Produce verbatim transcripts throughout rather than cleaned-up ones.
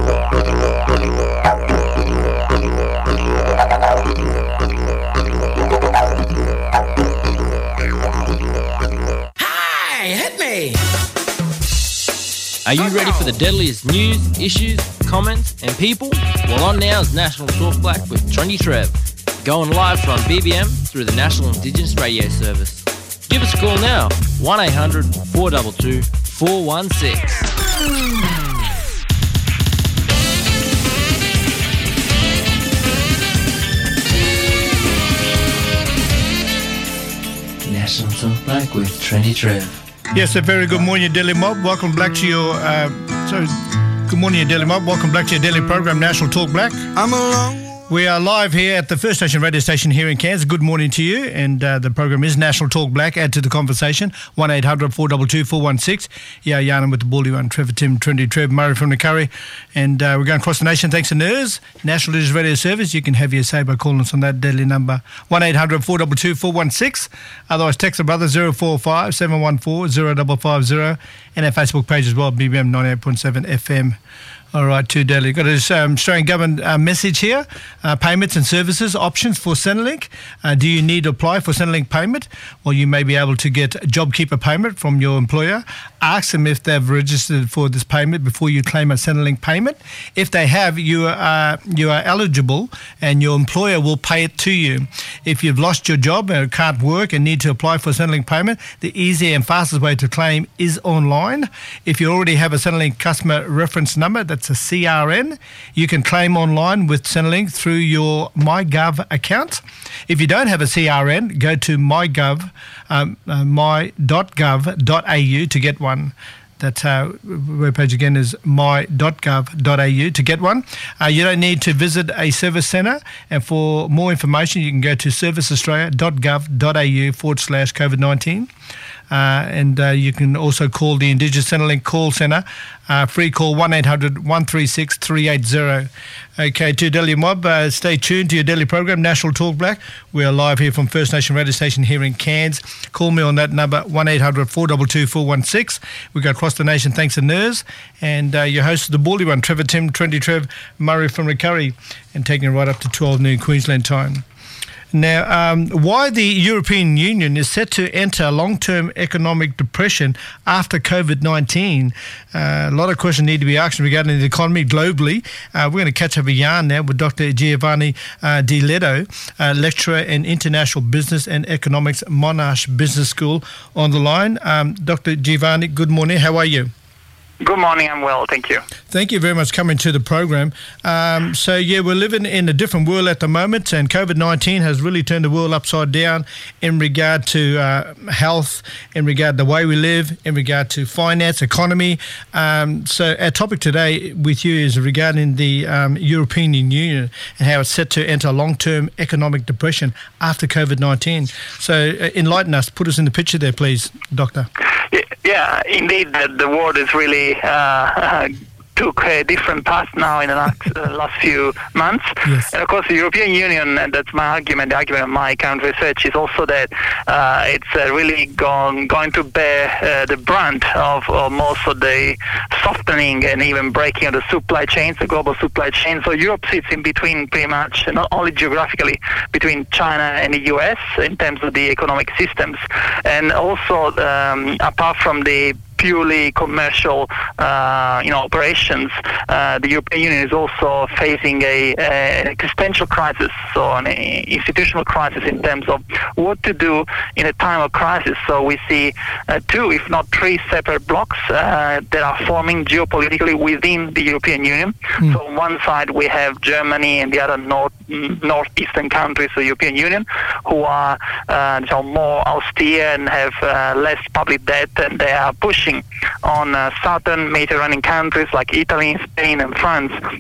Are you ready for the deadliest news, issues, comments and people? Well, on now is National Talk Black with Trendy Trev, going live from B B M through the National Indigenous Radio Service. Give us a call now, one eight hundred four two two four one six. National Talk Black with Trendy Trev. Yes, a very good morning, Daily Mob. Welcome back to your, uh, sorry, good morning, Daily Mob. Welcome back to your daily program, National Talk Black. I'm alone. We are live here at the First Station radio station here in Cairns. Good morning to you. And uh, the program is National Talk Black. Add to the conversation, one eight hundred four two two four one six. Yeah, Yarnum with the Baldy one, Trevor Tim, Trendy Trev, Murray from the Curry. And uh, we're going across the nation thanks to N I R S, National Indigenous Radio Service. You can have your say by calling us on that deadly number, one eight hundred four two two four one six. Otherwise, text the brother, zero four five seven one four zero five five zero. And our Facebook page as well, B B M ninety-eight point seven F M. All right, too deadly. Got this um, Australian government uh, message here. Uh, payments and services options for Centrelink. Uh, do you need to apply for Centrelink payment? Well, you may be able to get a JobKeeper payment from your employer. Ask them if they've registered for this payment before you claim a Centrelink payment. If they have, you are you are eligible, and your employer will pay it to you. If you've lost your job and can't work and need to apply for a Centrelink payment, the easier and fastest way to claim is online. If you already have a Centrelink customer reference number, that's a C R N. You can claim online with Centrelink through your MyGov account. If you don't have a C R N, go to MyGov, um, uh, my dot gov dot a u to get one. That uh, webpage again is my dot gov dot a u to get one. Uh, you don't need to visit a service centre, and for more information, you can go to serviceaustralia dot gov dot a u forward slash COVID nineteen. Uh, and uh, you can also call the Indigenous Centrelink call centre, uh, free call one eight hundred one three six three eight zero. Okay, to Daily Mob, uh, stay tuned to your daily program, National Talk Black. We are live here from First Nation Radio Station here in Cairns. Call me on that number, one eight hundred four two two four one six. We go across the nation thanks to N I R S. And uh, your host of the Baldy one, Trevor Tim, Trendy Trev, Murray from the Curry, and taking it right up to twelve noon Queensland time. Now, um, why the European Union is set to enter long-term economic depression after COVID nineteen. Uh, a lot of questions need to be asked regarding the economy globally. Uh, we're going to catch up a yarn now with Doctor Giovanni uh, Di Leto, uh, lecturer in international business and economics, Monash Business School, on the line. Um, Doctor Giovanni, good morning. How are you? Good morning, I'm well, thank you. Thank you very much for coming to the program. Um, so, yeah, we're living in a different world at the moment, and COVID nineteen has really turned the world upside down in regard to uh, health, in regard to the way we live, in regard to finance, economy. Um, so our topic today with you is regarding the um, European Union and how it's set to enter long-term economic depression after COVID nineteen. So uh, enlighten us, put us in the picture there, please, Doctor. Yeah, yeah indeed, the, the world is really uh, took a different path now in the last, uh, last few months. Yes. And of course, the European Union, and that's my argument, the argument of my current research, is also that uh, it's uh, really gone, going to bear uh, the brunt of, of most of the softening and even breaking of the supply chains, the global supply chain. So Europe sits in between pretty much, not only geographically, between China and the U S in terms of the economic systems. And also, um, apart from the purely commercial, uh, you know, operations, uh, the European Union is also facing a, a an existential crisis, so an institutional crisis in terms of what to do in a time of crisis. So we see uh, two, if not three, separate blocks uh, that are forming geopolitically within the European Union. Mm. So on one side we have Germany and the other north northeastern countries of the European Union, who are uh, so more austere and have uh, less public debt, and they are pushing on uh, southern Mediterranean countries like Italy, Spain and France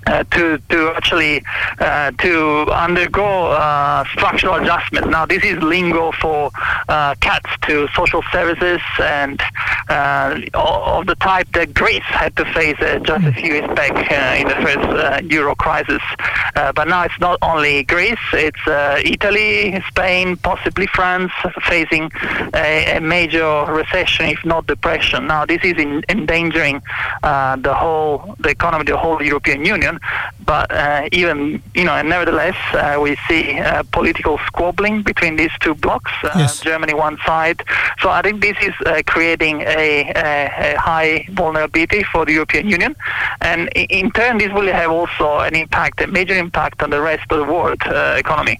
Uh, to to actually uh, to undergo uh, structural adjustment. Now, this is lingo for uh, cuts to social services and uh, of the type that Greece had to face uh, just a few years back uh, in the first uh, Euro crisis. Uh, but now it's not only Greece; it's uh, Italy, Spain, possibly France, facing a, a major recession, if not depression. Now, this is in, endangering uh, the whole the economy, the whole European Union. But uh, even, you know, and nevertheless, uh, we see uh, political squabbling between these two blocs, uh, yes. Germany one side. So I think this is uh, creating a, a, a high vulnerability for the European Union. And in turn, this will have also an impact, a major impact on the rest of the world uh, economy.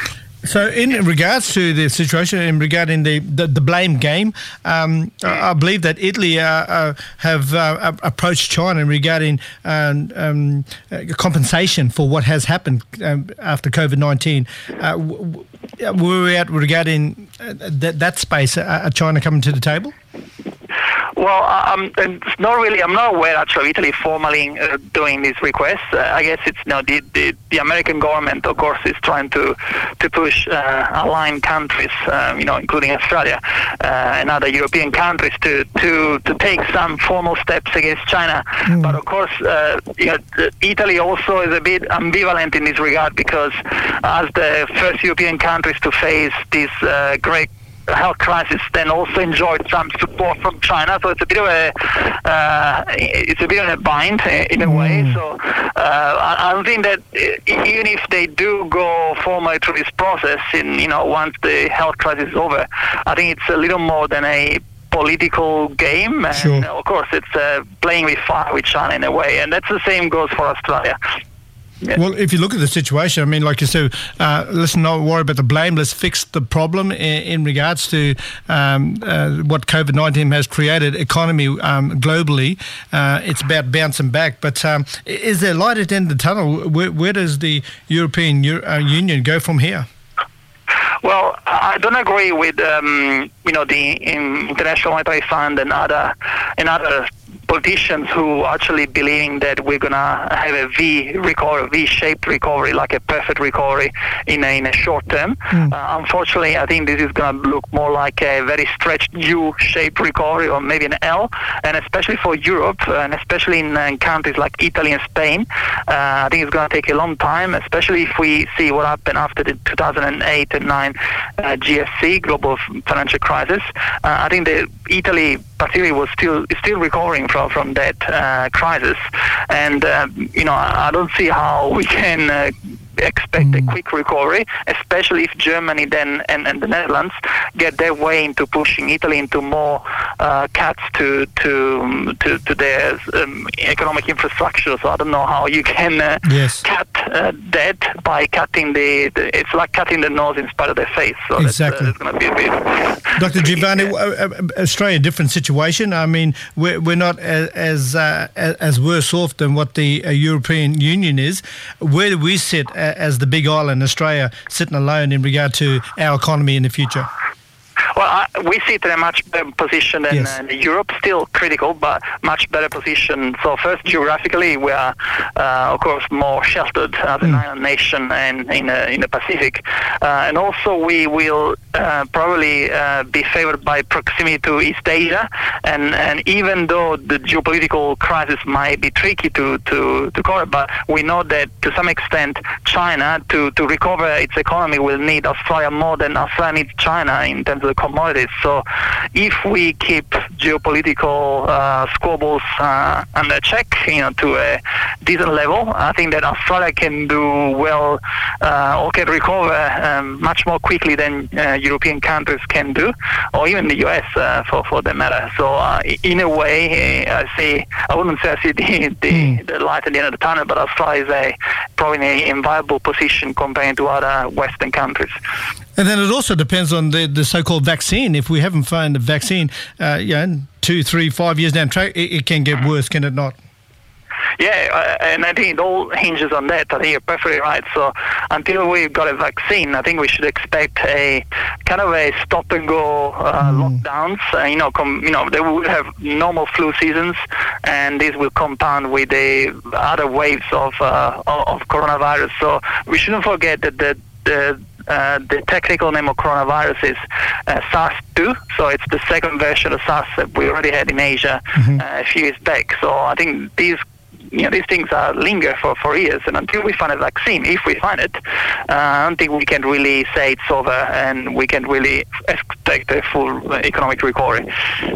So in regards to the situation, in regarding the, the, the blame game, um, I, I believe that Italy uh, uh, have uh, approached China regarding um, um, uh, compensation for what has happened um, after COVID nineteen. Uh, w- w- were we at regarding uh, that, that space, uh, China coming to the table? Well, um, it's not really. I'm not aware actually of Italy formally uh, doing these requests. Uh, I guess it's you know, the, the the American government, of course, is trying to to push uh, aligned countries, um, you know, including Australia uh, and other European countries, to, to, to take some formal steps against China. Mm. But of course, uh, you know, Italy also is a bit ambivalent in this regard because as the first European countries to face this uh, great health crisis, then also enjoyed some support from China, so it's a bit of a uh, it's a bit of a bind in a way. Mm. So uh, I don't think that even if they do go formally through this process, in you know once the health crisis is over, I think it's a little more than a political game. And sure. Of course, it's uh, playing with fire with China in a way, and that's the same goes for Australia. Yeah. Well, if you look at the situation, I mean, like you said, uh, let's not worry about the blame. Let's fix the problem in, in regards to um, uh, what COVID nineteen has created economy um, globally. Uh, it's about bouncing back. But um, is there light at the end of the tunnel? Where, where does the European U- uh, Union go from here? Well, I don't agree with um, you know the International Monetary Fund and other and other politicians who are actually believing that we're gonna have a V recovery, V-shaped recovery, like a perfect recovery in a, in a short term. Mm. Uh, unfortunately, I think this is gonna look more like a very stretched U-shaped recovery, or maybe an L. And especially for Europe, and especially in, in countries like Italy and Spain, uh, I think it's gonna take a long time. Especially if we see what happened after the two thousand eight and nine uh, G F C, global financial crisis. Uh, I think that Italy, particularly, was still is still recovering from. from that uh, crisis, and uh, you know I don't see how we can uh, expect mm. a quick recovery, especially if Germany then and, and the Netherlands get their way into pushing Italy into more uh, cuts to to to, to their um, economic infrastructure. So I don't know how you can uh, yes. cut uh, that by cutting the, the. It's like cutting the nose in spite of their face. So exactly. that's, uh, that's going to be a bit. Doctor Giovanni, Australia, different situation. I mean, we're we're not as as, uh, as worse off than what the uh, European Union is. Where do we sit uh, as the big island, Australia, sitting alone in regard to our economy in the future? Well, I, we sit in a much better position than yes. uh, Europe, still critical, but much better position. So first, geographically, we are, uh, of course, more sheltered as an mm. island nation and in, uh, in the Pacific. Uh, and also, we will uh, probably uh, be favored by proximity to East Asia. And, and even though the geopolitical crisis might be tricky to, to, to cover, but we know that to some extent, China, to, to recover its economy, will need Australia more than Australia needs China in terms of commodities. So if we keep geopolitical uh, squabbles uh, under check, you know, to a decent level, I think that Australia can do well uh, or can recover um, much more quickly than uh, European countries can do, or even the U S uh, for, for that matter. So uh, in a way, uh, I see, I wouldn't say I see the, the, mm. the light at the end of the tunnel, but Australia is a, probably in an inviolable position compared to other Western countries. And then it also depends on the, the so-called vaccine. If we haven't found a vaccine, uh, you know, two, three, five years down the track, it, it can get worse, can it not? yeah, uh, and I think it all hinges on that. I think you're perfectly right. So until we've got a vaccine, I think we should expect a kind of a stop and go uh, mm. lockdowns. Uh, you know, com- you know, they will have normal flu seasons, and this will compound with the other waves of uh, of coronavirus. So we shouldn't forget that the the Uh, the technical name of coronavirus is uh, SARS two, so it's the second version of SARS that we already had in Asia mm-hmm. uh, a few years back. So I think these, you know, these things are linger for, for years, and until we find a vaccine, if we find it, uh, I don't think we can really say it's over, and we can really expect a full economic recovery.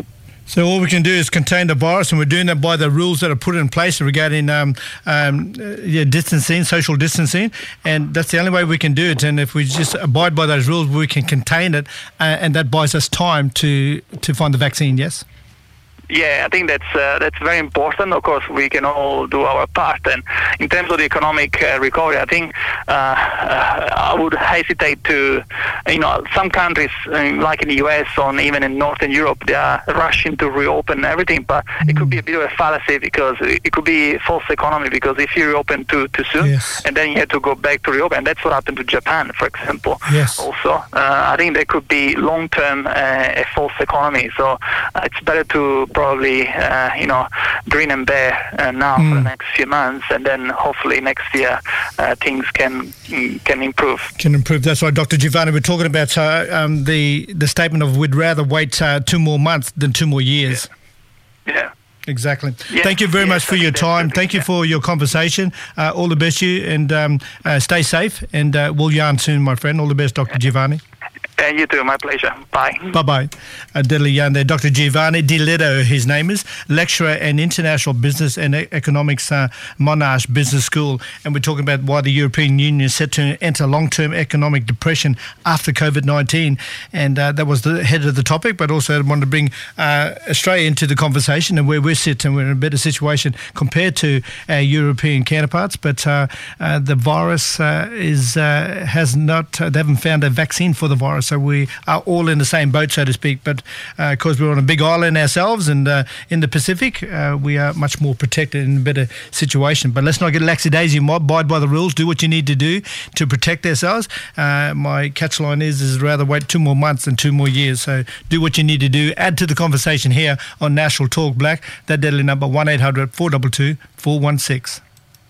So all we can do is contain the virus, and we're doing that by the rules that are put in place regarding um, um, yeah, distancing, social distancing, and that's the only way we can do it. And if we just abide by those rules, we can contain it, uh, and that buys us time to, to find the vaccine, yes? Yeah, I think that's uh, that's very important. Of course, we can all do our part. And in terms of the economic uh, recovery, I think uh, uh, I would hesitate to, you know, some countries, uh, like in the U S or even in Northern Europe, they are rushing to reopen everything. But mm. it could be a bit of a fallacy, because it could be false economy, because if you reopen too too soon, yes. and then you have to go back to reopen. And that's what happened to Japan, for example. Yes. Also, uh, I think there could be long-term uh, a false economy. So uh, it's better to probably, uh, you know, grin and bear uh, now mm. for the next few months, and then hopefully next year uh, things can can improve. Can improve. That's right, Doctor Giovanni. We're talking about uh, um, the the statement of we'd rather wait uh, two more months than two more years. Yeah. yeah. Exactly. Yes, Thank you very yes, much for your time. Thank you yeah. for your conversation. Uh, all the best, you, and um, uh, stay safe. And uh, we'll yarn soon, my friend. All the best, Doctor Giovanni. And you too, my pleasure. Bye. Bye-bye. A deadly yarn there. Doctor Giovanni Di Letto, his name is, lecturer in International Business and Economics, uh, Monash Business School. And we're talking about why the European Union is set to enter long-term economic depression after COVID nineteen. And uh, that was the head of the topic, but also I wanted to bring uh, Australia into the conversation and where we sit, and we're in a better situation compared to our European counterparts. But uh, uh, the virus uh, is uh, has not, uh, they haven't found a vaccine for the virus. So we are all in the same boat, so to speak. But because uh, we're on a big island ourselves, and uh, in the Pacific, uh, we are much more protected in a better situation. But let's not get lackadaisy, mob. Abide by the rules. Do what you need to do to protect ourselves. Uh, my catch line is, is rather wait two more months than two more years. So do what you need to do. Add to the conversation here on National Talk Black. That deadly number, one eight hundred four two two four one six.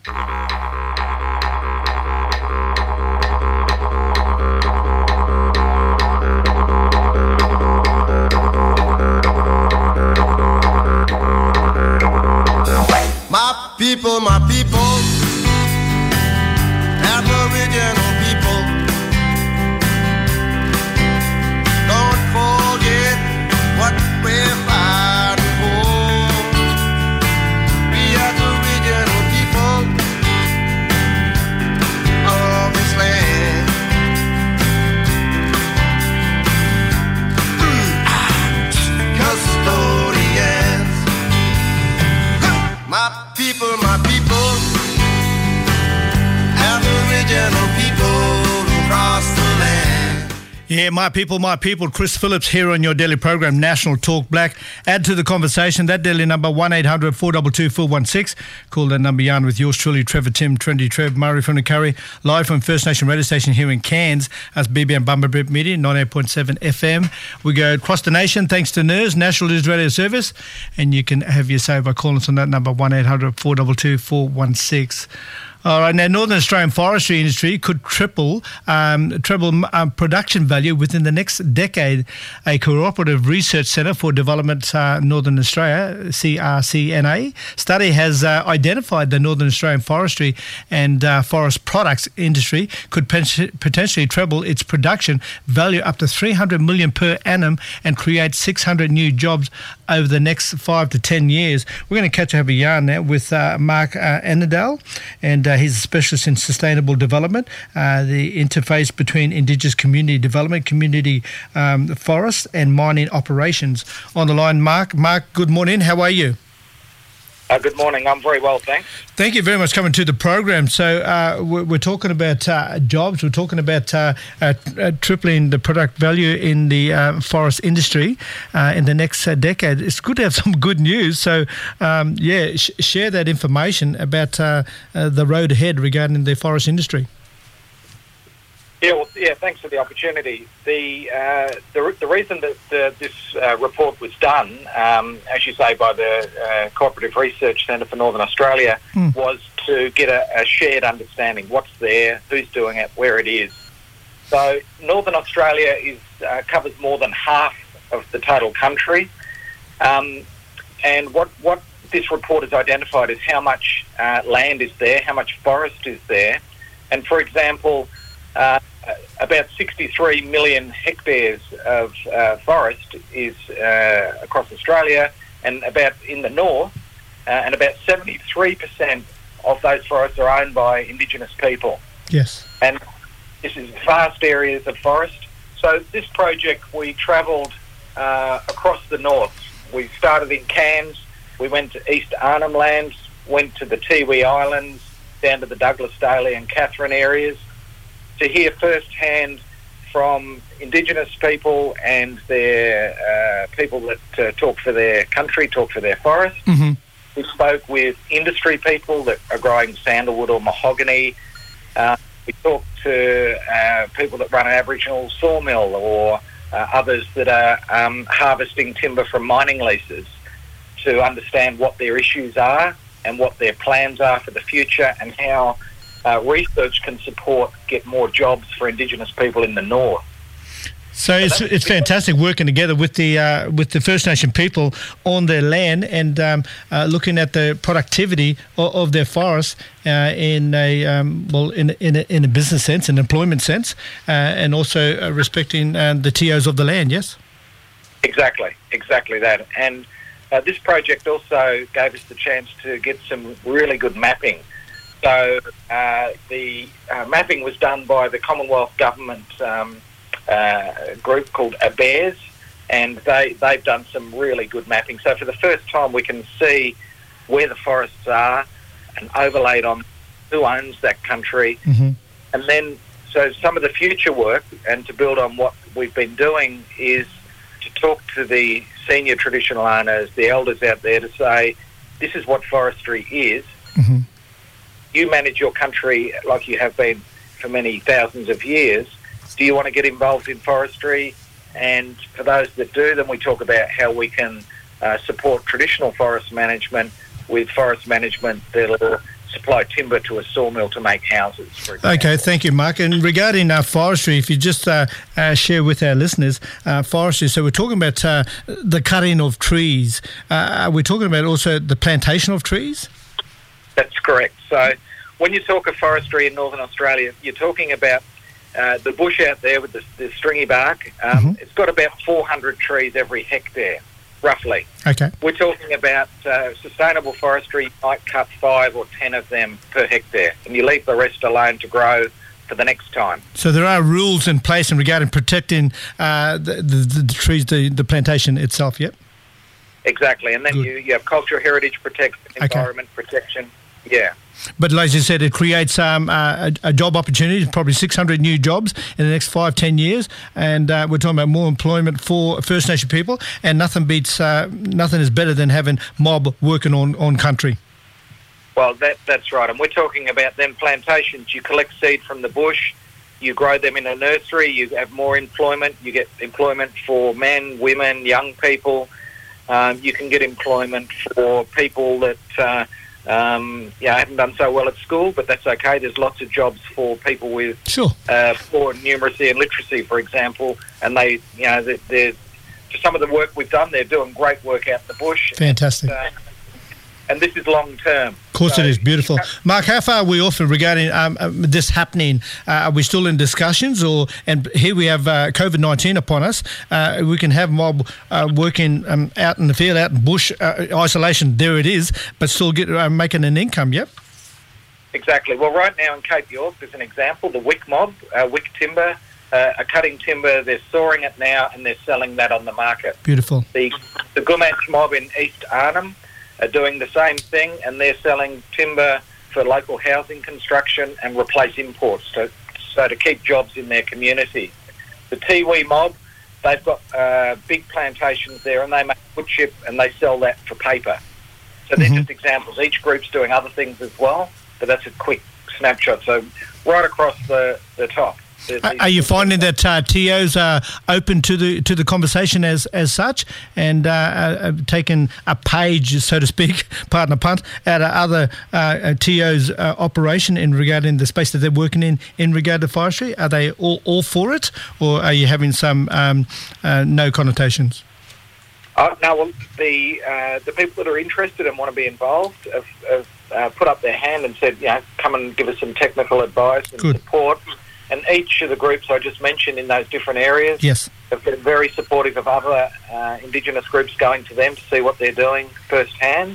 My people, my people, Aboriginal people, don't forget what we're fighting for. We are the original people of this land. Custodians, my people, my people, Aboriginal people across the land. Yeah, my people, my people. Chris Phillips here on your daily program, National Talk Black. Add to the conversation. That daily number, one eight hundred four two two four one six. Call that number, yarn with yours truly, Trevor Tim, Trendy Trev, Murray from the Curry, live from First Nation radio station here in Cairns. That's B B M Bumblebee Media, ninety-eight point seven F M. We go across the nation thanks to N I R S, National News Radio Service. And you can have your say by calling us on that number, one eight hundred four two two four one six. All right, now Northern Australian forestry industry could triple um, triple um, production value within the next decade. A cooperative research centre for development, uh, Northern Australia, C R C N A, study has uh, identified the Northern Australian forestry and uh, forest products industry could pen- potentially treble its production value up to three hundred million per annum and create six hundred new jobs over the next five to ten years. We're going to catch up a yarn now with uh, Mark uh, Annandale, and uh, he's a specialist in sustainable development, uh, the interface between Indigenous community development, community um, forests and mining operations. On the line, Mark. Mark, good morning. How are you? Uh, good morning. I'm very well, thanks. Thank you very much for coming to the program. So uh, we're, we're talking about uh, jobs. We're talking about uh, uh, uh, tripling the product value in the uh, forest industry uh, in the next uh, decade. It's good to have some good news. So, um, yeah, sh- share that information about uh, uh, the road ahead regarding the forest industry. Yeah, well, yeah. Thanks for the opportunity. The uh, the, the reason that uh, this uh, report was done, um, as you say, by the uh, Cooperative Research Centre for Northern Australia, mm. was to get a, a shared understanding. What's there? Who's doing it? Where it is? So Northern Australia is uh, covers more than half of the total country, um, and what what this report has identified is how much uh, land is there, how much forest is there, and for example. Uh, about sixty-three million hectares of uh, forest is uh, across Australia, and about in the north, uh, and about seventy-three percent of those forests are owned by Indigenous people. Yes. And this is vast areas of forest. So this project, we travelled uh, across the north. We started in Cairns, we went to East Arnhem Lands, went to the Tiwi Islands, down to the Douglas Daly and Katherine areas, to hear firsthand from Indigenous people and their uh, people that uh, talk for their country, talk for their forest. Mm-hmm. We spoke with industry people that are growing sandalwood or mahogany. Uh, we talked to uh, people that run an Aboriginal sawmill or uh, others that are um, harvesting timber from mining leases to understand what their issues are and what their plans are for the future and how Uh, research can support get more jobs for Indigenous people in the north. So it's it's fantastic working together with the uh, with the First Nation people on their land and um, uh, looking at the productivity of, of their forests uh, in a um, well in in a, in a business sense, an employment sense, uh, and also uh, respecting uh, the T Os of the land. Yes. Exactly, exactly that. And uh, this project also gave us the chance to get some really good mapping. So uh, the uh, mapping was done by the Commonwealth Government um, uh, group called ABARES, and they, they've done some really good mapping. So for the first time we can see where the forests are and overlaid on who owns that country. Mm-hmm. And then, so some of the future work, and to build on what we've been doing, is to talk to the senior traditional owners, the elders out there, to say, this is what forestry is. Mm-hmm. You manage your country like you have been for many thousands of years. Do you want to get involved in forestry? And for those that do, then we talk about how we can uh, support traditional forest management with forest management that'll supply timber to a sawmill to make houses, for example. Okay, thank you, Mark. And regarding uh, forestry, if you just uh, uh, share with our listeners, uh, forestry, so we're talking about uh, the cutting of trees. Uh, we're talking about also the plantation of trees? That's correct. So when you talk of forestry in Northern Australia, you're talking about uh, the bush out there with the, the stringy bark. Um, mm-hmm. It's got about four hundred trees every hectare, roughly. Okay. We're talking about uh, sustainable forestry. You might cut five or ten of them per hectare, and you leave the rest alone to grow for the next time. So there are rules in place in regarding protecting uh, the, the, the trees, the, the plantation itself, yep? Exactly. And then you, you have cultural heritage protection, environment okay. protection. Yeah. But like you said, it creates um, uh, a, a job opportunity, probably six hundred new jobs in the next five, ten years. And uh, we're talking about more employment for First Nation people. And nothing beats, uh, nothing is better than having mob working on, on country. Well, that that's right. And we're talking about them plantations. You collect seed from the bush, you grow them in a nursery, you have more employment. You get employment for men, women, young people. Um, you can get employment for people that... Uh, Um, yeah, I haven't done so well at school, but that's okay. There's lots of jobs for people with sure. uh, poor numeracy and literacy, for example, and they, you know, they're, they're, for some of the work we've done, they're doing great work out in the bush. Fantastic. And, uh, and this is long term. Of course so, it is. Beautiful. Uh, Mark, how far are we off regarding um, uh, this happening? Uh, are we still in discussions? Or and here we have uh, COVID nineteen upon us. Uh, we can have mob uh, working um, out in the field, out in bush, uh, isolation, there it is, but still get uh, making an income, yep? Exactly. Well, right now in Cape York, there's an example, the Wick mob, uh, Wick Timber, uh, are cutting timber. They're sawing it now and they're selling that on the market. Beautiful. The, the Gumatj mob in East Arnhem, are doing the same thing, and they're selling timber for local housing construction and replace imports, to, so to keep jobs in their community. The Tiwi mob, they've got uh, big plantations there, and they make wood chip and they sell that for paper. So they're Mm-hmm. just examples. Each group's doing other things as well, but that's a quick snapshot. So right across the, the top. Are, are you finding that uh, T Os are open to the to the conversation as as such, and uh, uh, taking a page, so to speak, pardon the pun, out of other uh, T Os' uh, operation in regarding the space that they're working in in regard to forestry? Are they all, all for it, or are you having some um, uh, no connotations? Uh, no, well, the uh, the people that are interested and want to be involved have, have uh, put up their hand and said, you know, come and give us some technical advice and Good. support. And each of the groups I just mentioned in those different areas Yes. have been very supportive of other uh, Indigenous groups going to them to see what they're doing firsthand.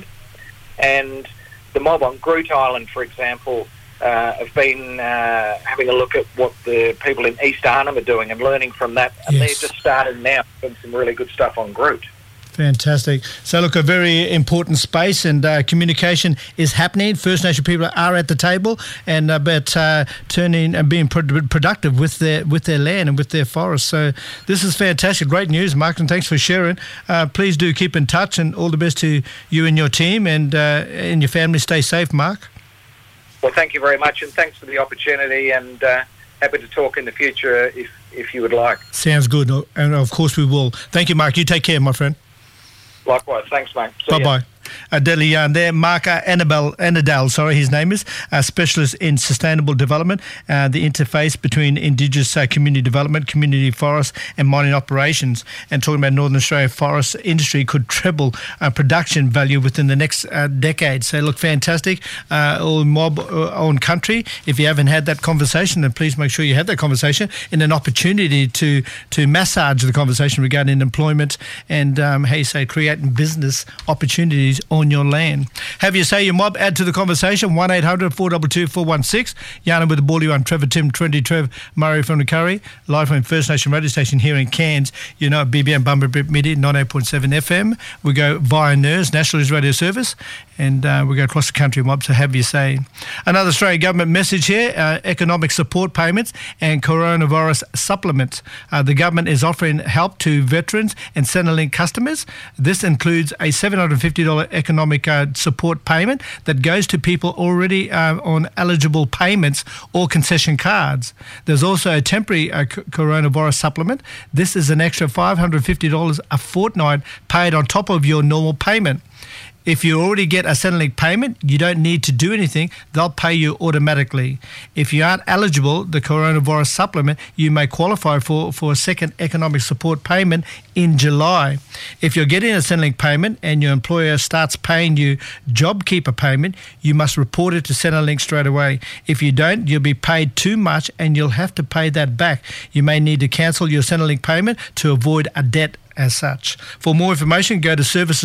And the mob on Groot Island, for example, uh, have been uh, having a look at what the people in East Arnhem are doing and learning from that. And Yes. they're just starting now, doing some really good stuff on Groot. Fantastic. So, look, a very important space, and uh, communication is happening. First Nation people are at the table, and uh, but uh, turning and being pro- productive with their with their land and with their forests. So, this is fantastic. Great news, Mark, and thanks for sharing. Uh, please do keep in touch, and all the best to you and your team, and uh, and your family. Stay safe, Mark. Well, thank you very much, and thanks for the opportunity, and uh, happy to talk in the future if, if you would like. Sounds good, and of course we will. Thank you, Mark. You take care, my friend. Likewise. Thanks, mate. See ya. Bye-bye. A deadly yarn there. Mark uh, Annabelle, Annadale, sorry, his name is, a specialist in sustainable development, uh, the interface between Indigenous uh, community development, community forests and mining operations. And talking about Northern Australia forest industry could treble uh, production value within the next uh, decade. So look, fantastic. Uh, all mob uh, own country. If you haven't had that conversation, then please make sure you have that conversation in an opportunity to, to massage the conversation regarding employment and, um, how you say, creating business opportunities on your land. Have you say your mob, add to the conversation, one eight hundred four two two four one six. Yana with the Bally One, Trevor Tim, Trendy Trev, Murray from the Curry, live from First Nation radio station here in Cairns. You know, B B M Bunbury Media, ninety-eight point seven F M. We go via N E R S, National News Radio Service, and uh, we go across the country, mob, so have you say. Another Australian government message here, uh, economic support payments and coronavirus supplements. Uh, the government is offering help to veterans and Centrelink customers. This includes a seven hundred fifty dollars economic uh, support payment that goes to people already uh, on eligible payments or concession cards. There's also a temporary uh, c- coronavirus supplement. This is an extra five hundred fifty dollars a fortnight paid on top of your normal payment. If you already get a Centrelink payment, you don't need to do anything. They'll pay you automatically. If you aren't eligible, the coronavirus supplement, you may qualify for, for a second economic support payment in July. If you're getting a Centrelink payment and your employer starts paying you JobKeeper payment, you must report it to Centrelink straight away. If you don't, you'll be paid too much and you'll have to pay that back. You may need to cancel your Centrelink payment to avoid a debt as such. For more information, go to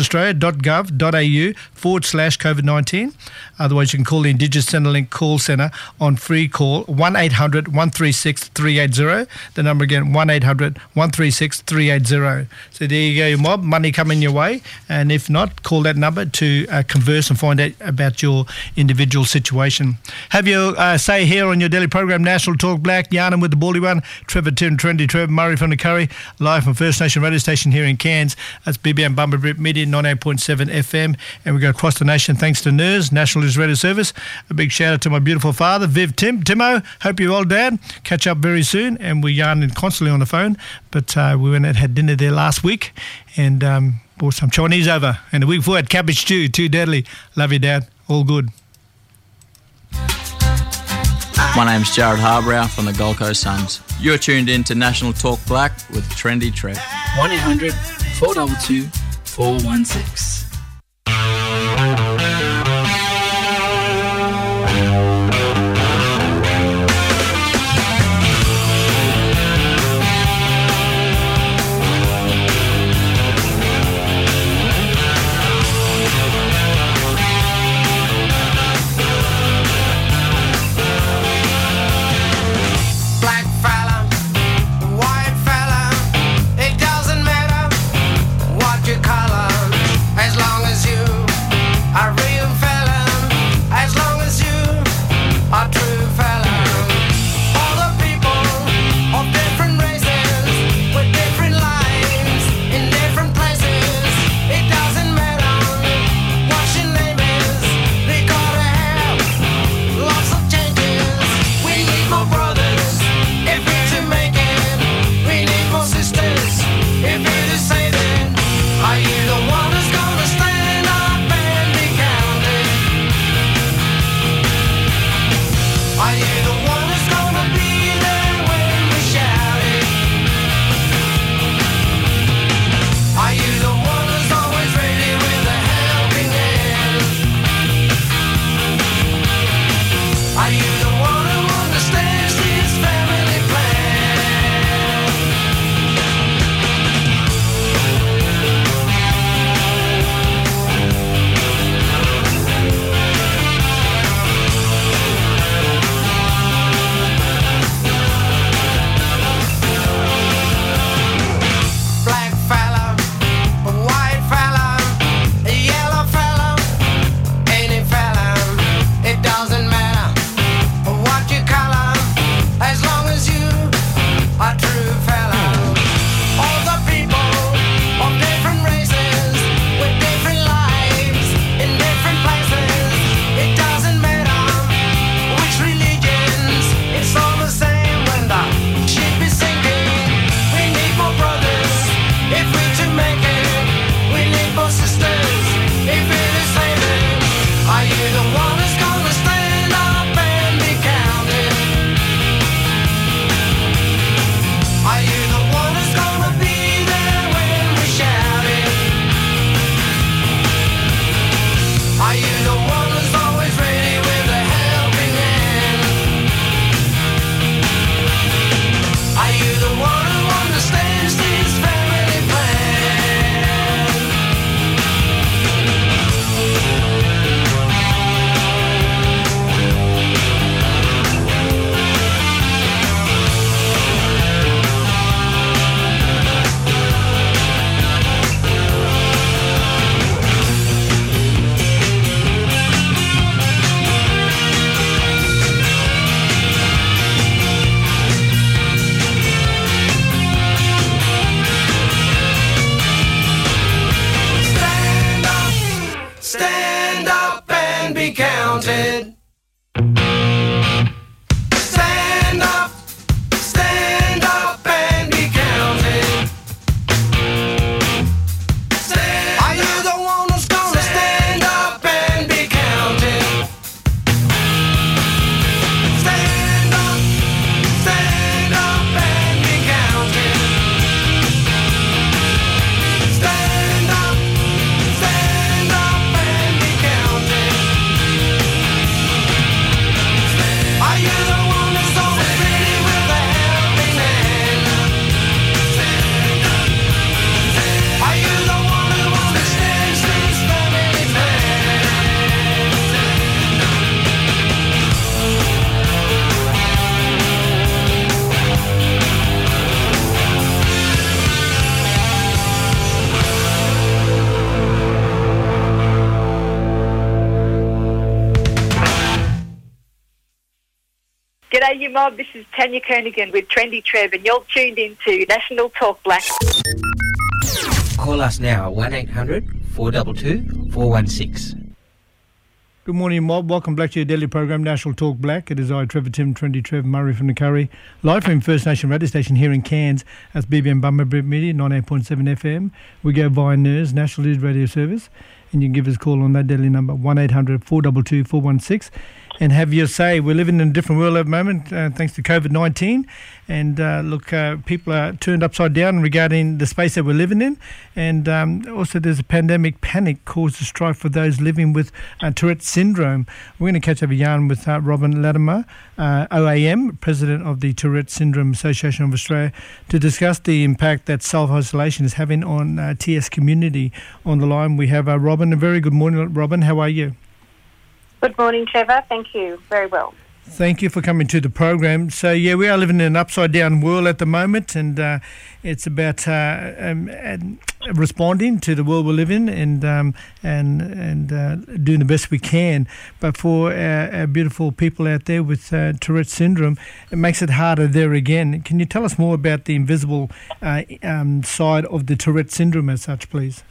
serviceaustralia.gov.au forward slash COVID nineteen. Otherwise, you can call the Indigenous Centrelink call centre on free call one eight hundred one three six three eight zero. The number again, one eight hundred one three six three eight zero. So there you go, your mob, money coming your way. And if not, call that number to uh, converse and find out about your individual situation. Have your uh, say here on your daily program, National Talk Black, Yarnum with the Bally One, Trevor Tim, Trendy Trev, Murray from the Curry, live from First Nation radio station here in Cairns. That's B B M Bunbury Media, ninety-eight point seven F M, and we go across the nation thanks to N E R S, National News Radio Service. A big shout out to my beautiful father, Viv Tim. Timo, hope you're well, Dad. Catch up very soon, and we're yarning constantly on the phone, but uh, we went and had dinner there last week, and um, brought some Chinese over, and the week before had cabbage stew, too deadly. Love you, Dad. All good. My name's Jared Harbrow from the Gold Coast Suns. You're tuned in to National Talk Black with Trendy Trev. one eight hundred four two two four one six. As G'day, you mob. This is Tanya Kernigan with Trendy Trev, and you're tuned into National Talk Black. Call us now, one eight hundred four two two four one six. Good morning, mob. Welcome back to your daily program, National Talk Black. It is I, Trevor Tim, Trendy Trev, Murray from the Curry, live from First Nation radio station here in Cairns. That's B B M Bumberbrit Media, ninety-eight point seven F M. We go via N E R S, National News Radio Service, and you can give us a call on that daily number, one eight hundred four two two four one six. And have your say. We're living in a different world at the moment, uh, thanks to COVID nineteen. And uh, look, uh, people are turned upside down regarding the space that we're living in. And um, also there's a pandemic panic caused a strife for those living with uh, Tourette's syndrome. We're going to catch up a yarn with uh, Robin Latimer, uh, O A M, President of the Tourette's Syndrome Association of Australia, to discuss the impact that self-isolation is having on uh, T S community. On the line, we have uh, Robin. A very good morning, Robin. How are you? Good morning, Trevor. Thank you. Very well. Thank you for coming to the program. So, yeah, we are living in an upside-down world at the moment, and uh, it's about uh, um, and responding to the world we live in and um, and and uh, doing the best we can. But for our, our beautiful people out there with uh, Tourette's syndrome, it makes it harder there again. Can you tell us more about the invisible uh, um, side of the Tourette's syndrome as such, please?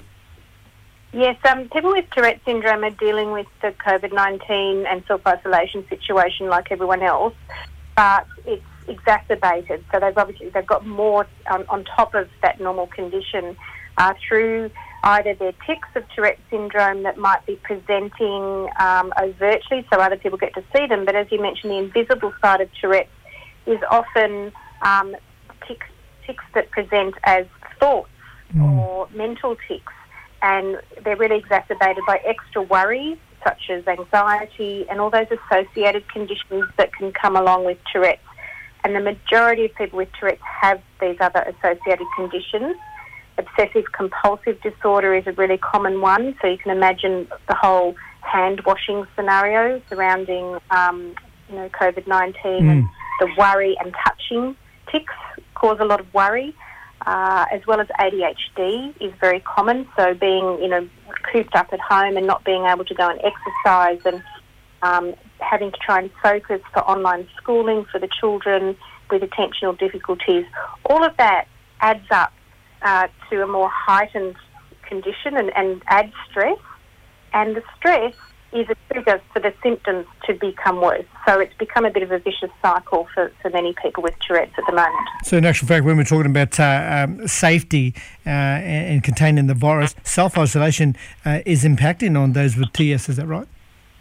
Yes, um, people with Tourette's syndrome are dealing with the COVID nineteen and self-isolation situation like everyone else, but it's exacerbated. So they've obviously they've got more on, on top of that normal condition uh, through either their tics of Tourette's syndrome that might be presenting um, overtly so other people get to see them, but as you mentioned, the invisible side of Tourette's is often um, tics, tics that present as thoughts mm. or mental tics. And they're really exacerbated by extra worries, such as anxiety and all those associated conditions that can come along with Tourette's. And the majority of people with Tourette's have these other associated conditions. Obsessive-compulsive disorder is a really common one, so you can imagine the whole hand-washing scenario surrounding um, you know, COVID nineteen, mm. and the worry and touching tics cause a lot of worry. Uh, as well as A D H D is very common, so being, you know, cooped up at home and not being able to go and exercise and um, having to try and focus for online schooling for the children with attentional difficulties, all of that adds up uh, to a more heightened condition and, and adds stress, and the stress is a trigger for the symptoms to become worse. So it's become a bit of a vicious cycle for, for many people with Tourette's at the moment. So in actual fact, when we're talking about uh, um, safety uh, and, and containing the virus, self-isolation uh, is impacting on those with T S, is that right?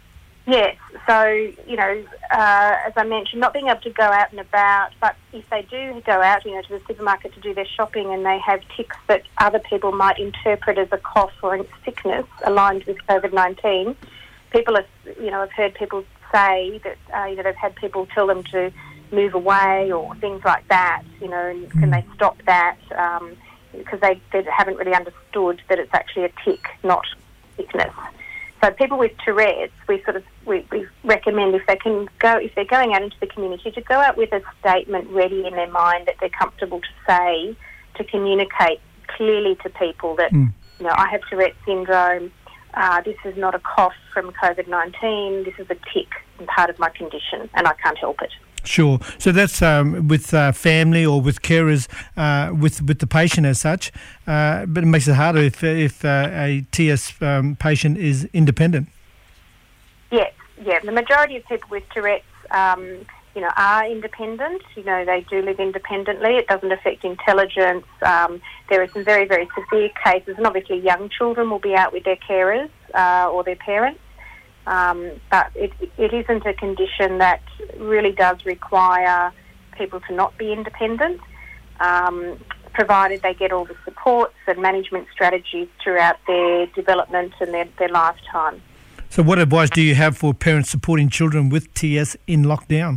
Yes. So, you know, uh, as I mentioned, not being able to go out and about, but if they do go out, you know, to the supermarket to do their shopping and they have tics that other people might interpret as a cough or a sickness aligned with COVID nineteen, people have, you know, I've heard people say that, uh, you know, they've had people tell them to move away or things like that, you know, and can they stop that? Um, because they, they haven't really understood that it's actually a tic, not sickness. So people with Tourette's, we sort of we, we recommend if they can go, if they're going out into the community, to go out with a statement ready in their mind that they're comfortable to say, to communicate clearly to people that, mm. you know, I have Tourette's syndrome. Uh, this is not a cough from COVID nineteen. This is a tic and part of my condition, and I can't help it. Sure. So that's um, with uh, family or with carers, uh, with with the patient as such. Uh, but it makes it harder if if uh, a T S um, patient is independent. Yes. Yeah. The majority of people with Tourette's, um, you know, are independent. You know, they do live independently. It doesn't affect intelligence. Um, there are some very, very severe cases, and obviously young children will be out with their carers uh, or their parents. Um, but it, it isn't a condition that really does require people to not be independent, um, provided they get all the supports and management strategies throughout their development and their, their lifetime. So what advice do you have for parents supporting children with T S in lockdown?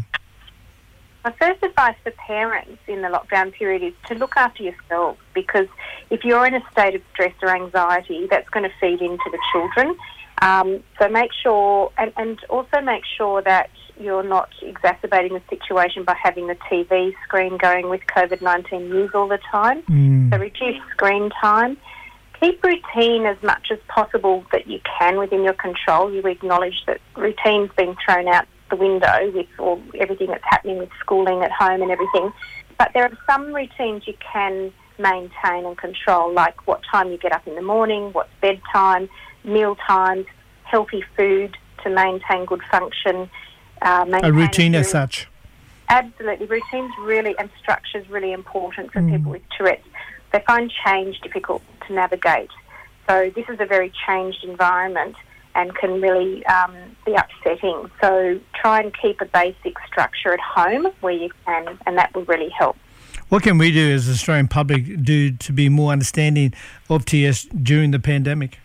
My first advice for parents in the lockdown period is to look after yourselves, because if you're in a state of stress or anxiety, that's going to feed into the children. Um, so make sure, and, and also make sure that you're not exacerbating the situation by having the T V screen going with COVID nineteen news all the time. Mm. So reduce screen time. Keep routine as much as possible that you can within your control. You acknowledge that routine's being thrown out the window with all everything that's happening with schooling at home and everything. But there are some routines you can maintain and control, like what time you get up in the morning, what's bedtime, meal times, healthy food to maintain good function. Uh, a routine as such. Absolutely. Routines really and structure is really important for mm. people with Tourette's. They find change difficult to navigate. So this is a very changed environment and can really um, be upsetting. So try and keep a basic structure at home where you can, and that will really help. What can we do as the Australian public do to be more understanding of T S during the pandemic?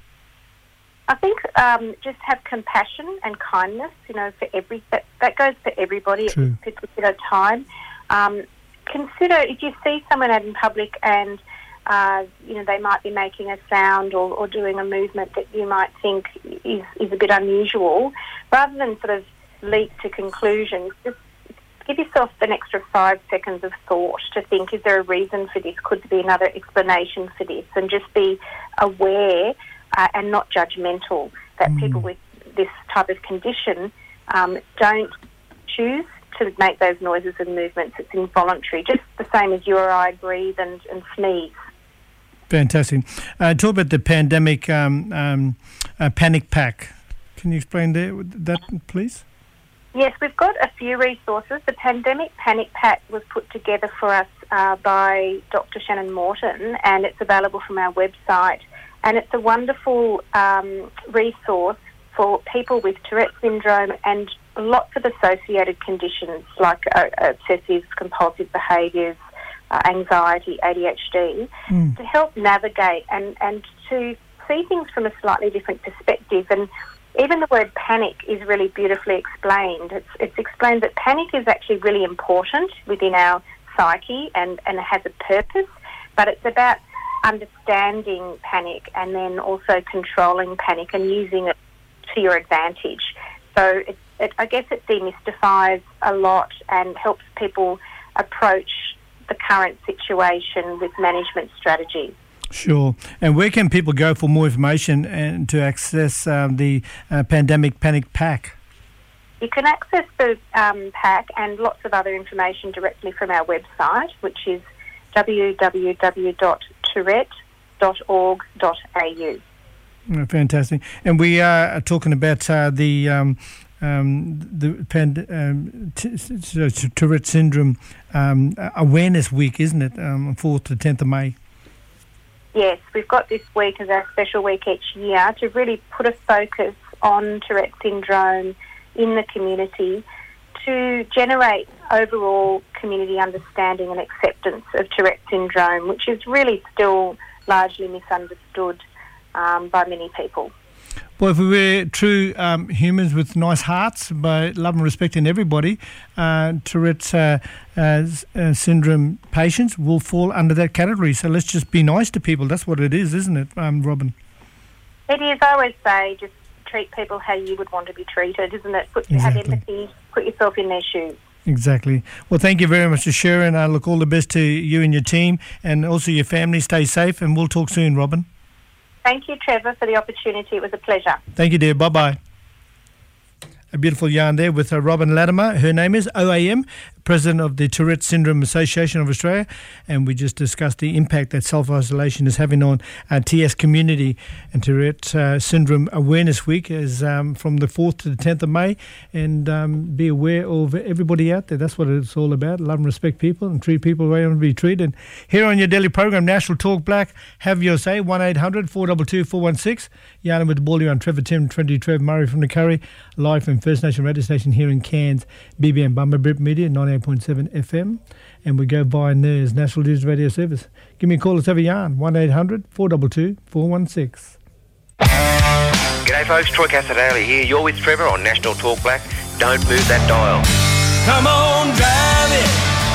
I think um, just have compassion and kindness, you know, for every that, that goes for everybody True. at this particular time. Um, consider if you see someone out in public and uh, you know they might be making a sound or, or doing a movement that you might think is, is a bit unusual, rather than sort of leap to conclusions, just give yourself an extra five seconds of thought to think, is there a reason for this? Could there be another explanation for this? And just be aware uh, and not judgmental that mm. people with this type of condition um, don't choose to make those noises and movements. It's involuntary, just the same as you or I breathe and, and sneeze. Fantastic. Uh, talk about the pandemic um, um, uh, panic pack. Can you explain that, that, please? Yes, we've got a few resources. The Pandemic Panic Pack was put together for us uh, by Doctor Shannon Morton, and it's available from our website. And it's a wonderful um, resource for people with Tourette syndrome and lots of associated conditions like uh, obsessive compulsive behaviours, uh, anxiety, A D H D, mm. to help navigate and, and to see things from a slightly different perspective. And even the word panic is really beautifully explained. It's, it's explained that panic is actually really important within our psyche and, and it has a purpose, but it's about understanding panic and then also controlling panic and using it to your advantage. So it, it, I guess it demystifies a lot and helps people approach the current situation with management strategies. Sure. And where can people go for more information and to access um, the uh, Pandemic Panic Pack? You can access the um, pack and lots of other information directly from our website, which is w w w dot tourette dot org dot a u. Oh, fantastic. And we are talking about uh, the um, um, the pand- um, t- t- Tourette Syndrome um, Awareness Week, isn't it, um, fourth to tenth of May? Yes, we've got this week as our special week each year to really put a focus on Tourette syndrome in the community to generate overall community understanding and acceptance of Tourette syndrome, which is really still largely misunderstood um, by many people. Well, if we were true um, humans with nice hearts, by love and respecting everybody, uh, Tourette's uh, uh, uh, syndrome patients will fall under that category. So let's just be nice to people. That's what it is, isn't it, um, Robin? It is. I always say just treat people how you would want to be treated, isn't it? Put, exactly. Have empathy, put yourself in their shoes. Exactly. Well, thank you very much for sharing. I look all the best to you and your team and also your family. Stay safe and we'll talk soon, Robin. Thank you, Trevor, for the opportunity. It was a pleasure. Thank you, dear. Bye-bye. A beautiful yarn there with uh, Robin Latimer. Her name is O A M, President of the Tourette Syndrome Association of Australia, and we just discussed the impact that self-isolation is having on our T S community. And Tourette uh, Syndrome Awareness Week is um, from the fourth to the tenth of May, and um, be aware of everybody out there. That's what it's all about. Love and respect people and treat people the way you want to be treated. Here on your daily program, National Talk Black, have your say, one eight hundred four two two four one six. Yarn with the ball, on Trevor Tim, Trinity Trev, Murray from the Curry, live from First Nation radio station here in Cairns, B B M Bumba Brit Media, ninety-eight point seven F M, and we go by N E R S, National Digital Radio Service. Give me a call, let's have a yarn, one eight hundred four two two four one six. G'day folks, Troy Casadale here. You're with Trevor on National Talk Black. Don't move that dial. Come on, drive it.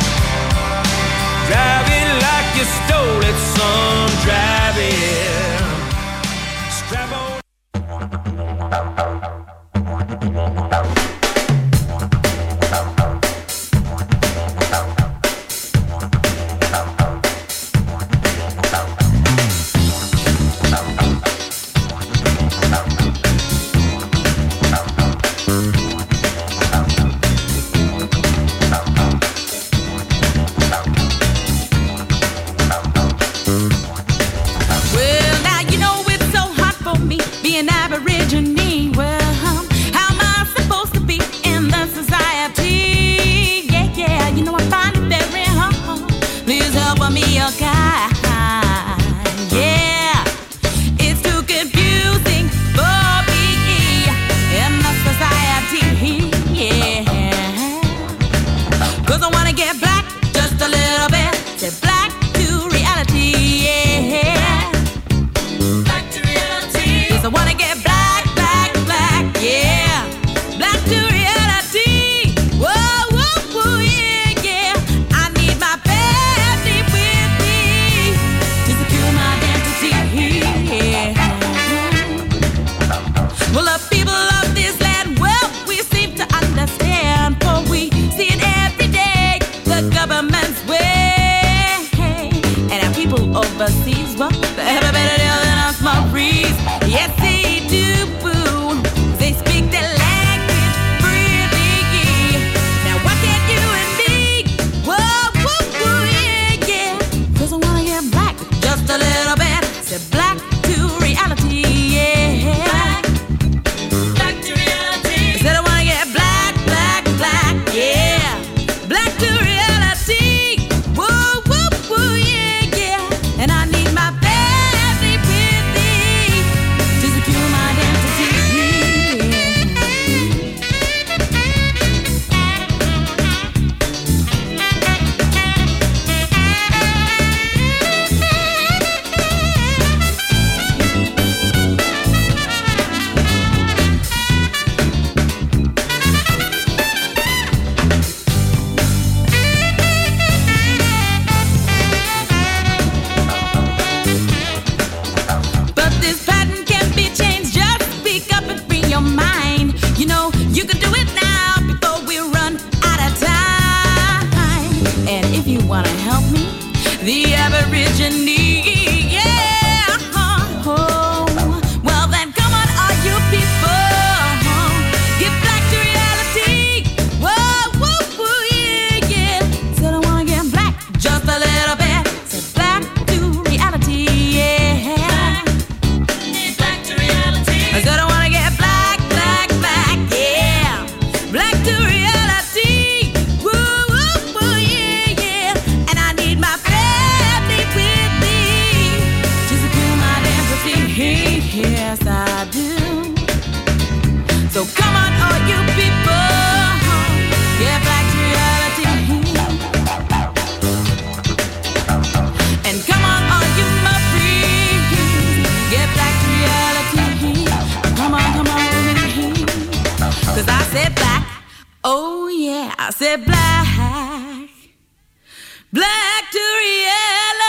Drive it like you stole it, son. Drive it. Strap on. get black just a little bit. Say black to reality, yeah. Black to reality. Yes, I wanna get black, black, black, yeah. Black to reality. Whoa, whoa, whoa, yeah, yeah. I need my family with me to secure my identity, yeah. Well, the people of this land, well, we seem to understand, for we see it every day, the government's way. And our people overseas, well, they have a better deal than us, small breeze. Yes, they do, boo. They speak their language freely. Now, why can't you and me? Whoa, whoa, whoa, yeah, yeah. 'Cause I wanna get black just a little bit. Say black to reality, yeah. Black to reality. Said I wanna get black, black, black, yeah. Black to reality. Whoa, whoa, whoa, yeah, yeah. And I need my family with me to secure my identity. But this pattern can't be changed. Just speak up and free your mind. You know, you can do it now before we run out of time. And if you want to help me, the Aborigine, yeah. Oh, well then come on, all you people. Get back to reality. Whoa, whoa, whoa, yeah, yeah. Said I want to get black just a little bit. Said black to reality, yeah. Black to reality. I said I wanna get black, black, black, yeah. Black to reality. Woo, woo, woo, yeah, yeah. And I need my family with me to secure my identity. Yes, I do. So come on, all you people, get back to reality. And come on, all you my freaks, get back to reality. Come on, come on with me. 'Cause I said black, oh yeah, I said black. Black to reality.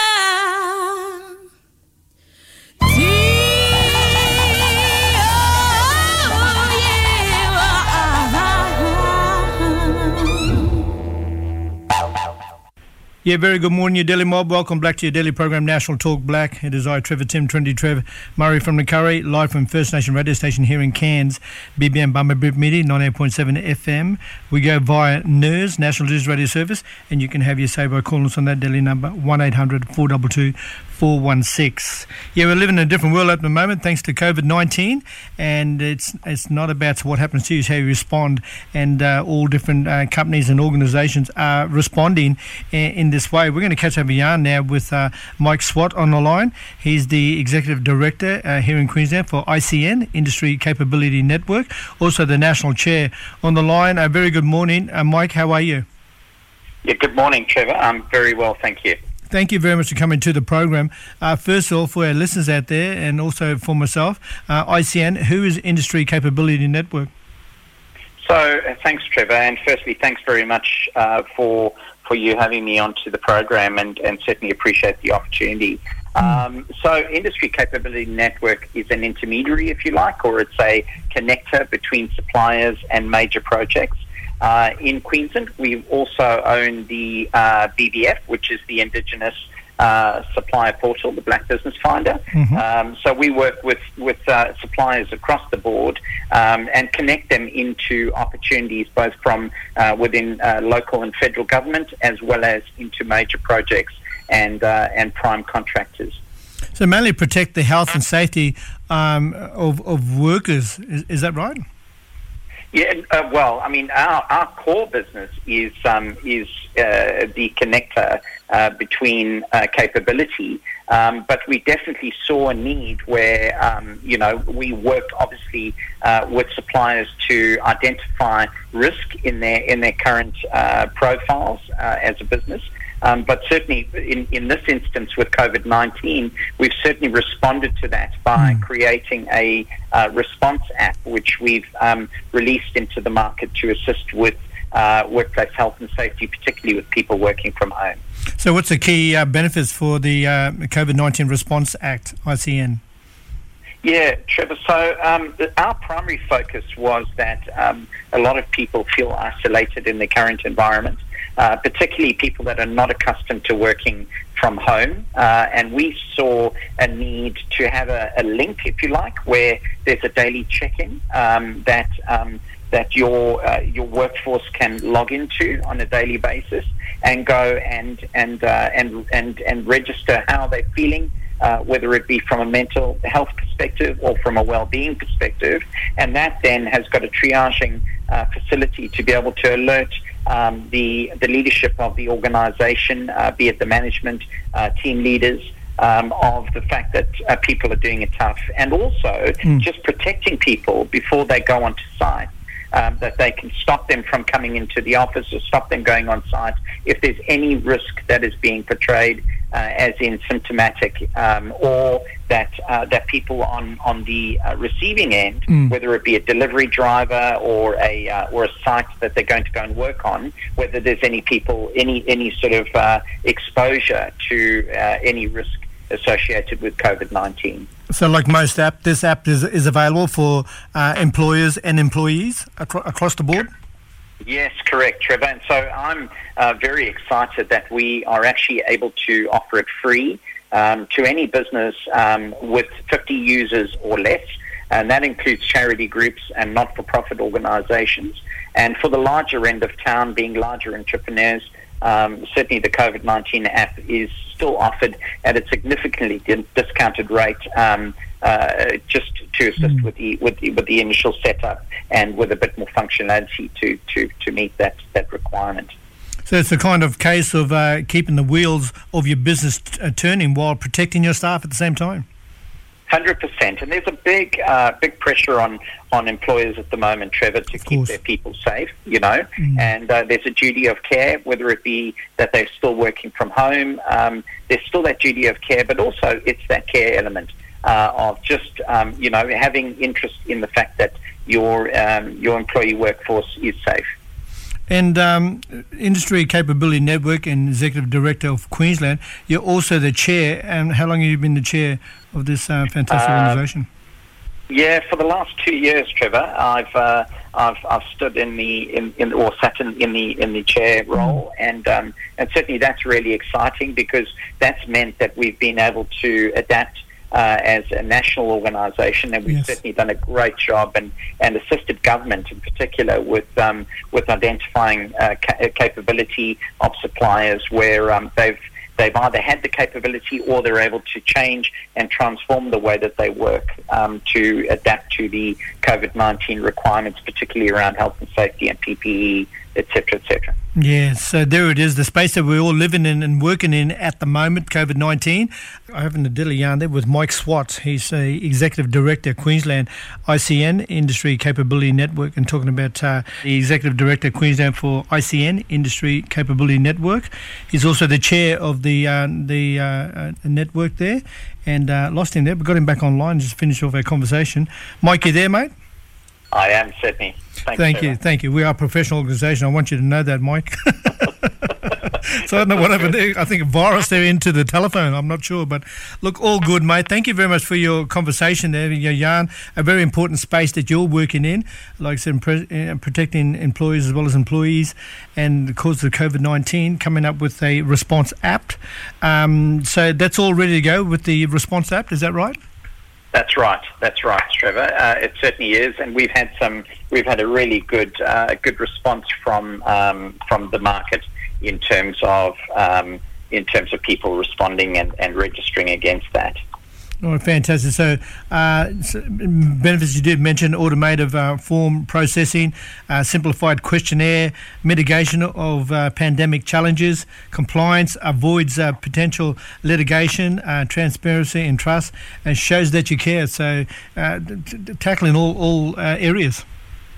Yeah, very good morning, your Daily Mob. Welcome back to your daily program, National Talk Black. It is I, Trevor Tim, Trendy Trev, Murray from the Curry, live from First Nation radio station here in Cairns, B B M Bumba Brit Media, ninety-eight point seven F M. We go via N E R S, National Digital Radio Service, and you can have your say by calling us on that daily number, one eight hundred four two two four one six. Yeah, we're living in a different world at the moment thanks to COVID nineteen, and it's it's not about what happens to you, it's how you respond, and uh, all different uh, companies and organisations are responding in, in this way. We're going to catch up a yarn now with uh, Mike Swat on the line. He's the Executive Director uh, here in Queensland for I C N, Industry Capability Network, also the National Chair on the line. A very good morning. Uh, Mike, how are you? Yeah, good morning, Trevor. I'm very well, thank you. Thank you very much for coming to the program. Uh, first of all, for our listeners out there and also for myself, uh, I C N, who is Industry Capability Network? So, uh, thanks, Trevor, and firstly, thanks very much uh, for for you having me onto the program, and, and certainly appreciate the opportunity. Um, so, Industry Capability Network is an intermediary, if you like, or it's a connector between suppliers and major projects. Uh, in Queensland, we also own the uh, B B F, which is the Indigenous uh, Supplier Portal, the Black Business Finder. Mm-hmm. Um, so we work with, with uh, suppliers across the board um, and connect them into opportunities both from uh, within uh, local and federal government as well as into major projects and, uh, and prime contractors. So mainly protect the health and safety um, of, of workers, is, is that right? Yeah, uh, well, I mean, our, our core business is um, is uh, the connector uh, between uh, capability, um, but we definitely saw a need where, um, you know, we worked obviously uh, with suppliers to identify risk in their in their current uh, profiles uh, as a business. Um, but certainly in, in this instance with COVID nineteen, we've certainly responded to that by mm. creating a uh, response app, which we've um, released into the market to assist with uh, workplace health and safety, particularly with people working from home. So what's the key uh, benefits for the uh, COVID nineteen Response Act, I C N? Yeah, Trevor. So um, our primary focus was that um, a lot of people feel isolated in their current environment, uh, particularly people that are not accustomed to working from home. Uh, and we saw a need to have a, a link, if you like, where there's a daily check-in um, that um, that your uh, your workforce can log into on a daily basis and go and and uh, and and and register how they're feeling. Uh, whether it be from a mental health perspective or from a well-being perspective, and that then has got a triaging uh, facility to be able to alert um, the the leadership of the organisation, uh, be it the management, uh, team leaders, um, of the fact that uh, people are doing it tough, and also mm. just protecting people before they go onto site. Um, that they can stop them from coming into the office or stop them going on site if there's any risk that is being portrayed uh, as in symptomatic, um, or that uh, that people on on the uh, receiving end, mm. whether it be a delivery driver or a uh, or a site that they're going to go and work on, whether there's any people any any sort of uh, exposure to uh, any risk associated with COVID nineteen. So like most app, this app is, is available for uh, employers and employees acro- across the board? Yes, correct, Trevor. And so I'm uh, very excited that we are actually able to offer it free um, to any business um, with fifty users or less. And that includes charity groups and not-for-profit organisations. And for the larger end of town, being larger entrepreneurs, Um, certainly the COVID nineteen app is still offered at a significantly di- discounted rate, um, uh, just to assist mm. with the with the with the initial setup and with a bit more functionality to to, to meet that, that requirement. So it's a kind of case of uh, keeping the wheels of your business t- uh, turning while protecting your staff at the same time. one hundred percent. And there's a big uh, big pressure on, on employers at the moment, Trevor, to keep their people safe, you know. Mm. And uh, there's a duty of care, whether it be that they're still working from home. Um, there's still that duty of care, but also it's that care element uh, of just, um, you know, having interest in the fact that your um, your employee workforce is safe. And um, Industry Capability Network and Executive Director of Queensland, you're also the chair. And how long have you been the chair of this uh, fantastic uh, organisation? Yeah, for the last two years, Trevor, I've uh, I've I've stood in the in, in or sat in, in the in the chair role, mm. and um, and certainly that's really exciting because that's meant that we've been able to adapt uh, as a national organisation, and we've yes. certainly done a great job and, and assisted government in particular with um, with identifying uh, ca- capability of suppliers where um, they've they've either had the capability or they're able to change and transform the way that they work um, to adapt to the COVID nineteen requirements, particularly around health and safety and P P E, et cetera, et cetera. Yeah, so there it is, the space that we're all living in and working in at the moment, COVID nineteen. I have a dilly yarn there with Mike Swats. He's the Executive Director, Queensland I C N, Industry Capability Network, and talking about uh, the Executive Director, Queensland for I C N, Industry Capability Network. He's also the chair of the uh, the uh, uh, network there, and uh, lost him there, but got him back online just to finish off our conversation. Mike, you there, mate? I am, Sydney. Thanks, thank Sarah. you, thank you. We are a professional organisation. I want you to know that, Mike. So I don't know what happened there. I think a virus there into the telephone. I'm not sure, but look, all good, mate. Thank you very much for your conversation there, your yarn. A very important space that you're working in, like I said, pre- uh, protecting employees as well as employees, and because of COVID nineteen, coming up with a response app. Um, so that's all ready to go with the response app. Is that right? That's right. That's right, Trevor. Uh, it certainly is, and we've had some. We've had a really good, uh, good response from um, from the market in terms of um, in terms of people responding and, and registering against that. Oh, fantastic. So, uh, so benefits you did mention: automated uh, form processing, uh, simplified questionnaire, mitigation of uh, pandemic challenges, compliance, avoids uh, potential litigation, uh, transparency and trust, and shows that you care. So, uh, t- t- tackling all all uh, areas.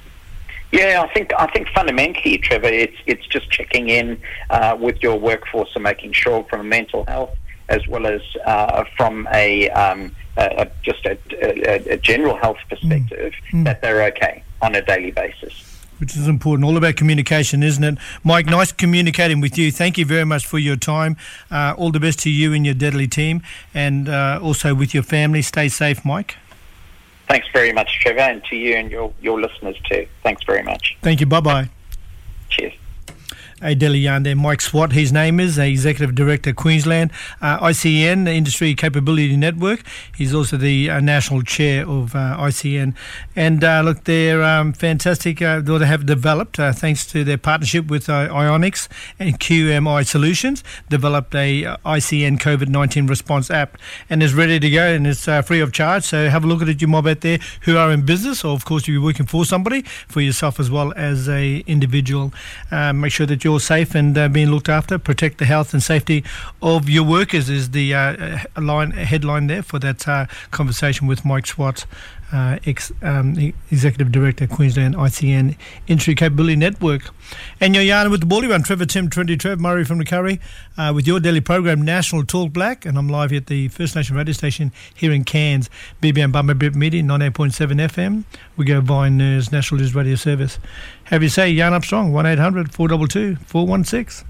Yeah, I think I think fundamentally, Trevor, it's it's just checking in uh, with your workforce and making sure from a mental health as well as uh, from a, um, a, a just a, a, a general health perspective mm. that they're okay on a daily basis. Which is important. All about communication, isn't it? Mike, nice communicating with you. Thank you very much for your time. Uh, all the best to you and your Deadly team, and uh, also with your family. Stay safe, Mike. Thanks very much, Trevor, and to you and your, your listeners too. Thanks very much. Thank you. Bye-bye. Cheers. A Delhi yarn there. Mike Swat, his name is, Executive Director, Queensland, uh, I C N, the Industry Capability Network. He's also the uh, National Chair of uh, I C N. And uh, look, they're um, fantastic. Uh, they have developed, uh, thanks to their partnership with uh, Ionics and Q M I Solutions, developed a uh, I C N COVID nineteen response app, and it's ready to go, and it's uh, free of charge. So have a look at it, you mob out there who are in business, or of course you're working for somebody, for yourself as well as a individual. Uh, make sure that you're you're safe and uh, being looked after. Protect the health and safety of your workers is the uh, line headline there for that uh, conversation with Mike Swat, uh, ex um, Executive Director, Queensland I C N Industry Capability Network. And you're yarning with the Baldy One, Trevor Tim, Trendy Trev, Murray from the Curry, uh, with your daily program, National Talk Black, and I'm live at the First Nation radio station here in Cairns, B B M Bumba Bip Media, ninety-eight point seven F M. We go via News, National News Radio Service. Have you say, yarn up strong, one eight hundred four two two four one six.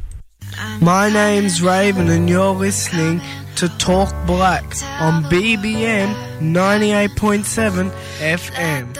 My name's Raven and you're listening to Talk Black on B B M ninety-eight point seven F M.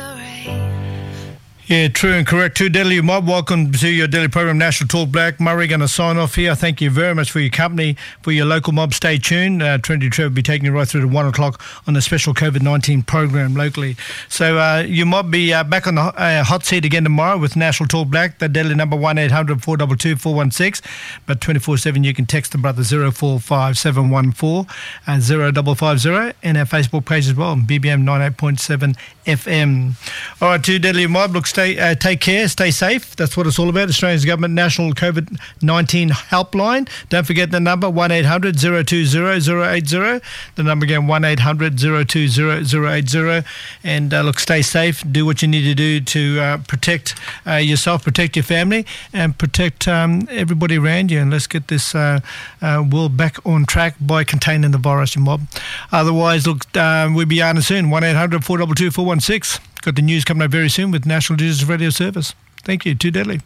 Yeah, true and correct. Too Deadly Mob, welcome to your daily program, National Talk Black. Murray going to sign off here. Thank you very much for your company, for your local mob. Stay tuned. Uh, Trendy Trev will be taking you right through to one o'clock on the special COVID nineteen program locally. So uh, your mob be uh, back on the uh, hot seat again tomorrow with National Talk Black. The deadly number one eight hundred four two two four one six. But twenty-four seven you can text the brother zero four five seven one four and zero five five zero, and our Facebook page as well, B B M ninety-eight point seven F M. All right, Too Deadly Mob, look, stay Uh, take care, stay safe. That's what it's all about. Australia's Government National COVID nineteen Helpline. Don't forget the number, one eight hundred zero two zero zero eight zero. The number again, one eight hundred zero two zero zero eight zero. And uh, look, stay safe. Do what you need to do to uh, protect uh, yourself, protect your family, and protect um, everybody around you. And let's get this uh, uh, world back on track by containing the virus, you mob. Otherwise, look, uh, we'll be on soon. one eight hundred four two two four one six. Got the news coming up very soon with National Digital Radio Service. Thank you. Too Deadly.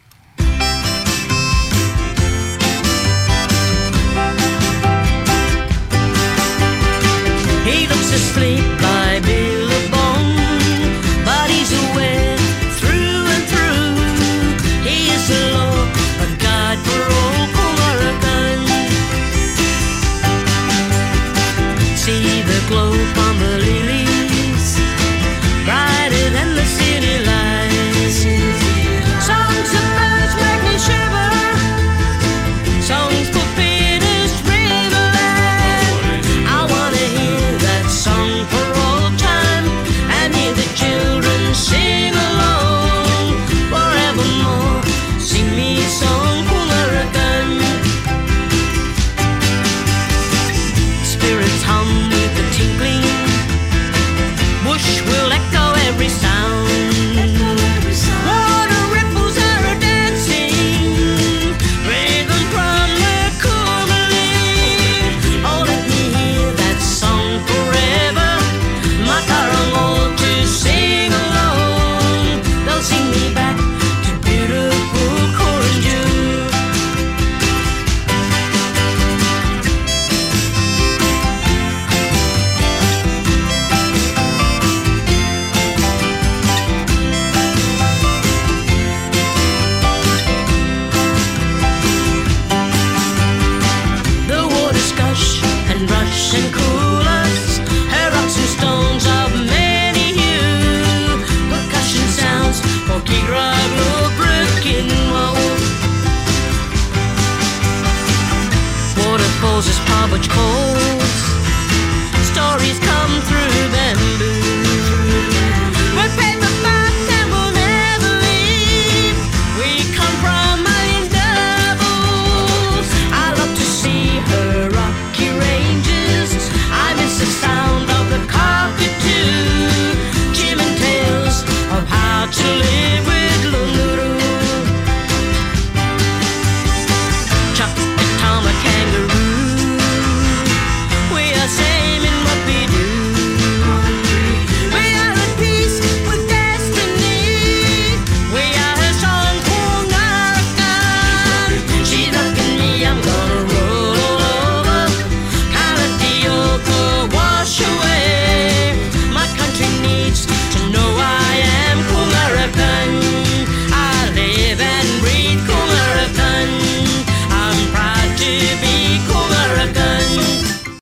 He looks asleep by Billabong, but he's aware through and through. He is the law of God for all Kumarakan. See the glow on the lilies, brighter than the city lights. Songs of birds make me shiver, songs for Peter's Riverland. I wanna hear that song for all time, and hear the children sing along forevermore. Sing me a song, Kumarakan. Spirits hum with the tinkling, bush will echo every sound. Water ripples are a dancing, rhythm from the Cooley. Oh, let me hear that song forever. Mataramo to sing along. They'll sing me back to beautiful Koranju. The waters gush and rush and cool us, her rocks and stones of many hue. Percussion sounds for Kigraglo Brookin Wall. Waterfalls as Parbage call.